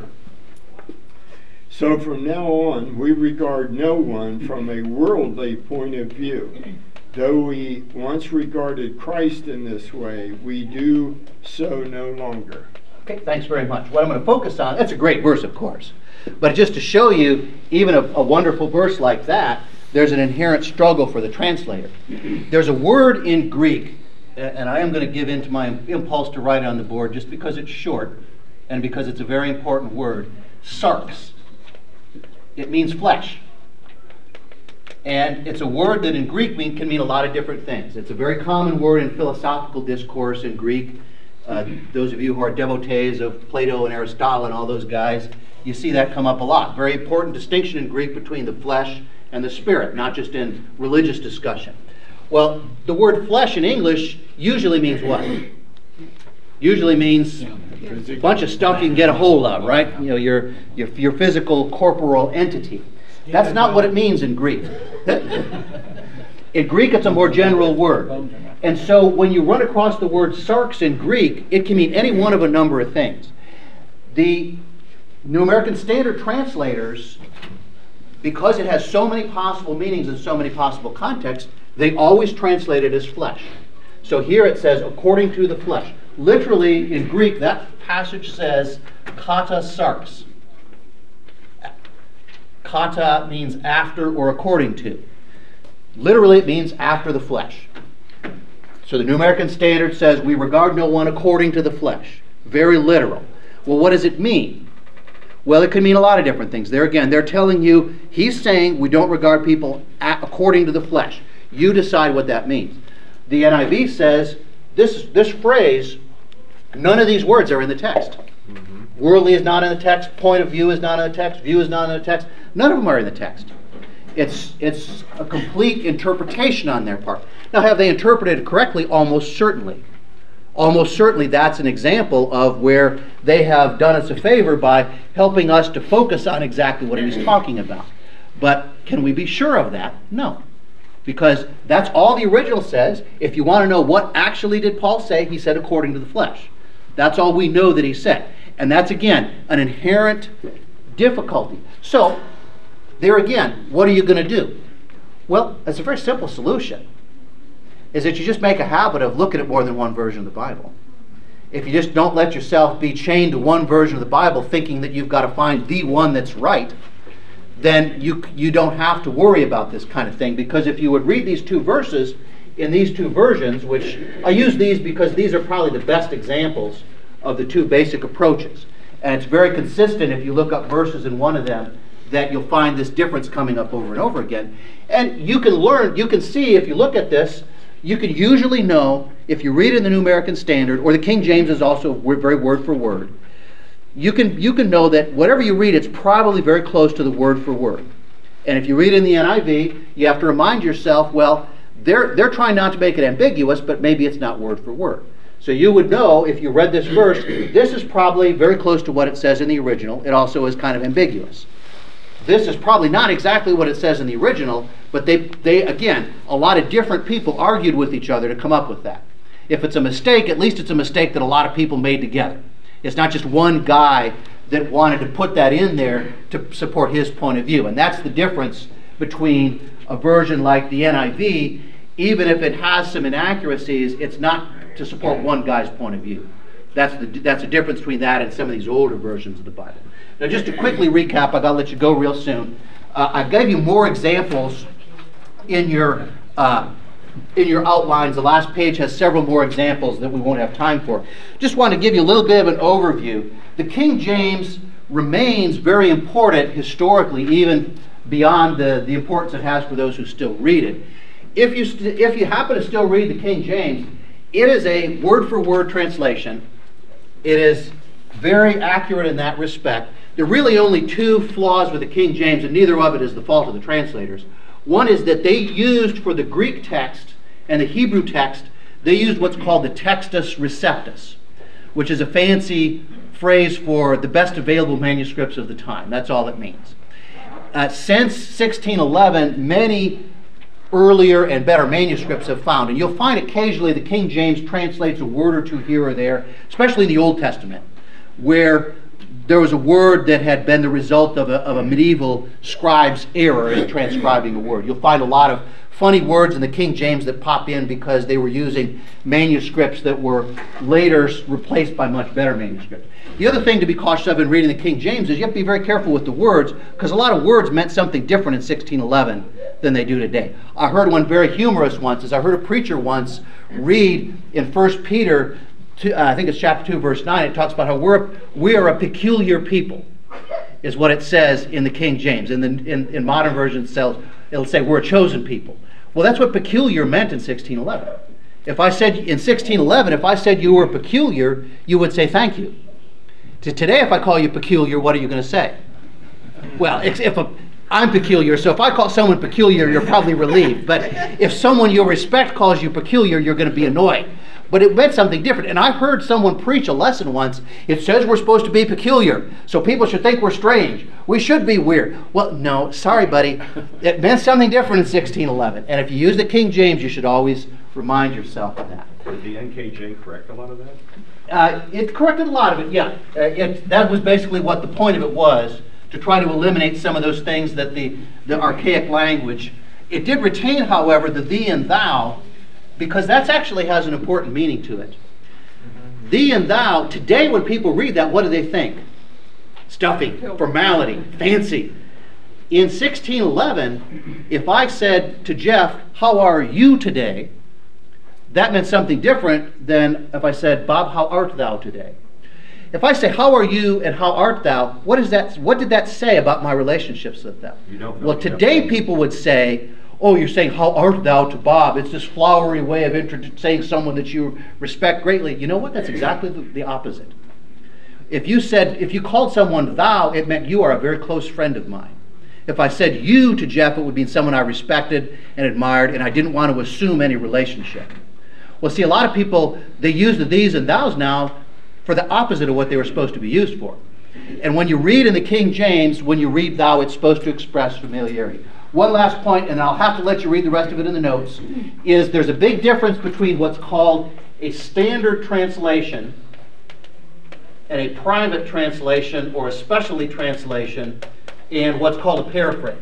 So from now on, we regard no one from a worldly point of view. Though we once regarded Christ in this way, we do so no longer. Okay, thanks very much. What I'm going to focus on, that's a great verse, of course. But just to show you, even a, a wonderful verse like that, there's an inherent struggle for the translator. There's a word in Greek, and I am going to give in to my impulse to write it on the board just because it's short and because it's a very important word, sarx. It means flesh. And it's a word that in Greek mean, can mean a lot of different things. It's a very common word in philosophical discourse in Greek. Uh, those of you who are devotees of Plato and Aristotle and all those guys, you see that come up a lot. Very important distinction in Greek between the flesh and the spirit, not just in religious discussion. Well, the word flesh in English usually means what? Usually means a bunch of stuff you can get a hold of, right? You know, your, your, your physical corporal entity. That's not what it means in Greek. In Greek, it's a more general word. And so when you run across the word sarx in Greek, it can mean any one of a number of things. The New American Standard translators, because it has so many possible meanings and so many possible contexts, they always translate it as flesh. So here it says, according to the flesh. Literally, in Greek, that passage says, kata sarx. Kata means after or according to. Literally, it means after the flesh. So the New American Standard says, we regard no one according to the flesh. Very literal. Well, what does it mean? Well, it can mean a lot of different things. There again, they're telling you, he's saying we don't regard people according to the flesh. You decide what that means. The N I V says, this, this phrase, none of these words are in the text. Mm-hmm. Worldly is not in the text, point of view is not in the text, view is not in the text. None of them are in the text. It's, it's a complete interpretation on their part. Now, have they interpreted it correctly? Almost certainly. almost certainly that's an example of where they have done us a favor by helping us to focus on exactly what he's talking about. But can we be sure of that? No. Because that's all the original says. If you want to know what actually did Paul say, he said according to the flesh. That's all we know that he said. And that's, again, an inherent difficulty. So, there again, what are you going to do? Well, it's a very simple solution. Is that you just make a habit of looking at more than one version of the Bible. If you just don't let yourself be chained to one version of the Bible thinking that you've got to find the one that's right, then you you don't have to worry about this kind of thing, because if you would read these two verses in these two versions, which I use these because these are probably the best examples of the two basic approaches. And it's very consistent if you look up verses in one of them that you'll find this difference coming up over and over again. And you can learn, you can see if you look at this, you can usually know, if you read in the New American Standard, or the King James is also very word for word, you can you can know that whatever you read, it's probably very close to the word for word. And if you read in the N I V, you have to remind yourself, well, they're they're trying not to make it ambiguous, but maybe it's not word for word. So you would know, if you read this verse, this is probably very close to what it says in the original. It also is kind of ambiguous. This is probably not exactly what it says in the original, but they, they again, a lot of different people argued with each other to come up with that. If it's a mistake, at least it's a mistake that a lot of people made together. It's not just one guy that wanted to put that in there to support his point of view. And that's the difference between a version like the N I V. Even if it has some inaccuracies, it's not to support one guy's point of view. That's the that's the difference between that and some of these older versions of the Bible. Now, just to quickly recap, I got to let you go real soon. Uh, I gave you more examples in your uh, in your outlines. The last page has several more examples that we won't have time for. Just want to give you a little bit of an overview. The King James remains very important historically, even beyond the, the importance it has for those who still read it. If you st- if you happen to still read the King James, it is a word-for-word translation. It is very accurate in that respect. There are really only two flaws with the King James, and neither of it is the fault of the translators. One is that they used for the Greek text and the Hebrew text, they used what's called the Textus Receptus, which is a fancy phrase for the best available manuscripts of the time. That's all it means. Uh, since sixteen eleven, many earlier and better manuscripts have found, and you'll find occasionally the King James translates a word or two here or there, especially in the Old Testament, where there was a word that had been the result of a, of a medieval scribe's error in transcribing a word. You'll find a lot of funny words in the King James that pop in because they were using manuscripts that were later replaced by much better manuscripts. The other thing to be cautious of in reading the King James is you have to be very careful with the words, because a lot of words meant something different in sixteen eleven than they do today. I heard one very humorous once, is I heard a preacher once read in First Peter, two, uh, I think it's chapter two, verse nine, it talks about how we're, we are a peculiar people, is what it says in the King James. In, the, in, in modern versions, it'll say we're a chosen people. Well, that's what peculiar meant in sixteen eleven. If I said, in sixteen eleven, if I said you were peculiar, you would say thank you. To today, if I call you peculiar, what are you going to say? Well, if, if a, I'm peculiar, so if I call someone peculiar, you're probably relieved. But if someone you respect calls you peculiar, you're going to be annoyed. But it meant something different. And I heard someone preach a lesson once. It says we're supposed to be peculiar, so people should think we're strange. We should be weird. Well, no, sorry, buddy. It meant something different in sixteen eleven. And if you use the King James, you should always remind yourself of that. Did the N K J correct a lot of that? Uh, it corrected a lot of it, yeah. Uh, it, that was basically what the point of it was, to try to eliminate some of those things that the, the archaic language. It did retain, however, the thee and thou, because that actually has an important meaning to it. Mm-hmm. Thee and thou, today when people read that, what do they think? Stuffy, formality, fancy. In sixteen eleven, if I said to Jeff, how are you today? That meant something different than if I said, Bob, how art thou today? If I say, how are you and how art thou, what is that? What did that say about my relationships with them? You don't know. Well, today people would say, oh, you're saying, how art thou to Bob? It's this flowery way of intro- saying someone that you respect greatly. You know what? That's exactly the, the opposite. If you said, if you called someone thou, it meant you are a very close friend of mine. If I said you to Jeff, it would mean someone I respected and admired, and I didn't want to assume any relationship. Well, see, a lot of people, they use the these and thous now for the opposite of what they were supposed to be used for. And when you read in the King James, when you read thou, it's supposed to express familiarity. One last point, and I'll have to let you read the rest of it in the notes, is there's a big difference between what's called a standard translation and a private translation or a specialty translation and what's called a paraphrase.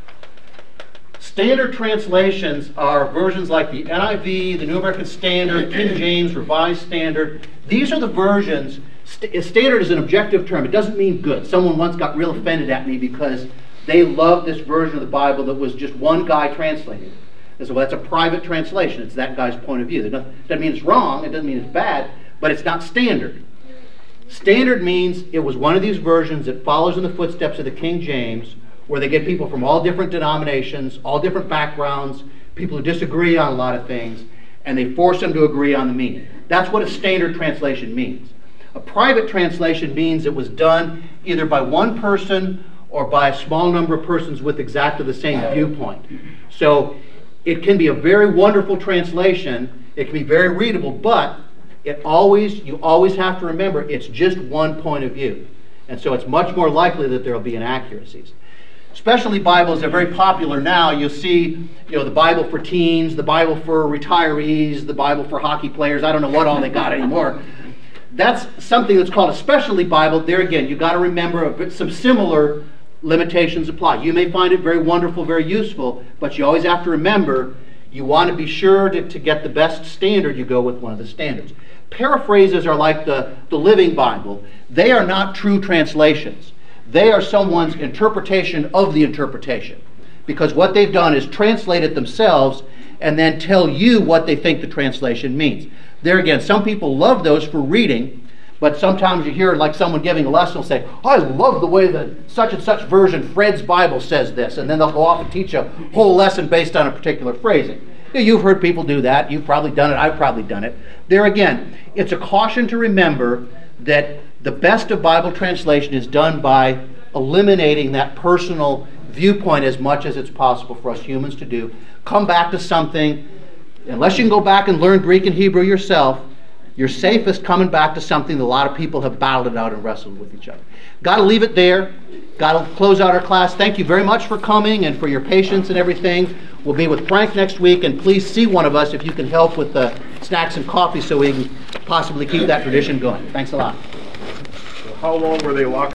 Standard translations are versions like the N I V, the New American Standard, King James, Revised Standard. These are the versions. St- standard is an objective term. It doesn't mean good. Someone once got real offended at me because they loved this version of the Bible that was just one guy translating it. They said, well, that's a private translation. It that guy's point of view. It doesn't mean it's wrong. It doesn't mean it's bad, but it's not standard. Standard means it was one of these versions that follows in the footsteps of the King James, where they get people from all different denominations, all different backgrounds, people who disagree on a lot of things, and they force them to agree on the meaning. That's what a standard translation means. A private translation means it was done either by one person or by a small number of persons with exactly the same viewpoint. So it can be a very wonderful translation, it can be very readable, but it always, you always have to remember it's just one point of view. And so it's much more likely that there will be inaccuracies. Specialty Bibles are very popular now. You'll see, you know, the Bible for teens, the Bible for retirees, the Bible for hockey players. I don't know what all they got anymore. That's something that's called a specialty Bible. There again, you've got to remember some similar limitations apply. You may find it very wonderful, very useful, but you always have to remember you want to be sure to, to get the best standard, you go with one of the standards. Paraphrases are like the, the Living Bible. They are not true translations. They are someone's interpretation of the interpretation. Because what they've done is translate it themselves and then tell you what they think the translation means. There again, some people love those for reading, but sometimes you hear like someone giving a lesson will say, I love the way that such and such version, Fred's Bible says this, and then they'll go off and teach a whole lesson based on a particular phrasing. You know, you've heard people do that. You've probably done it. I've probably done it. There again, it's a caution to remember that the best of Bible translation is done by eliminating that personal viewpoint as much as it's possible for us humans to do. Come back to something, unless you can go back and learn Greek and Hebrew yourself, you're safest coming back to something that a lot of people have battled it out and wrestled with each other. Got to leave it there. Got to close out our class. Thank you very much for coming and for your patience and everything. We'll be with Frank next week, and please see one of us if you can help with the snacks and coffee so we can possibly keep that tradition going. Thanks a lot. How long were they locked